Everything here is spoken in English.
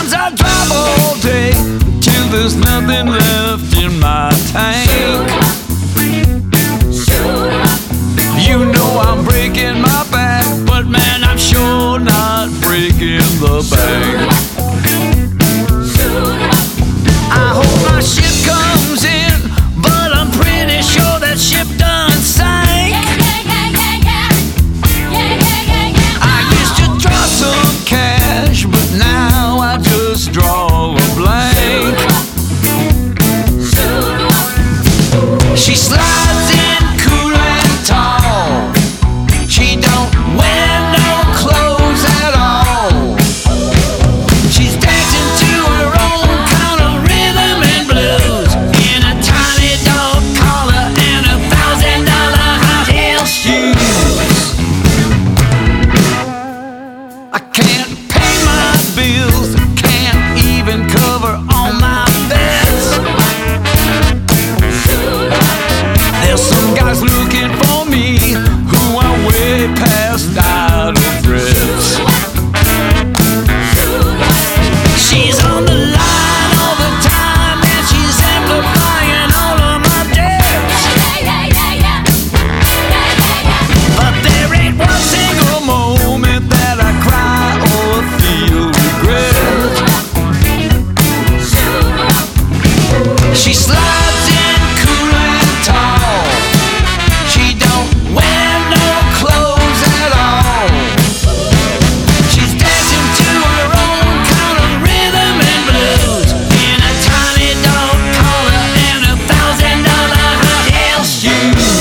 Sometimes I drive all day till there's nothing left in my tank. You know I'm breaking my back, but man, I'm sure not breaking the bank. I hope my ship comes in, but I'm pretty sure that ship done sank. I used to draw some cash, but now I just draw a blank. She slides in cool and tall. She don't wear no clothes at all. She's dancing to her own kind of rhythm and blues in a tiny dog collar and $1,000 high heel shoes. I can't pay my bills, can't even cover all my bets. There's some guys looking for me who are way past out of threats. She's on the line all the time and she's amplifying all of my debts. But there ain't one single moment that I cry or feel regret. She slides in cool and tall. She don't wear no clothes at all. She's dancing to her own kind of rhythm and blues in a tiny dog collar and $1,000 high heel shoes.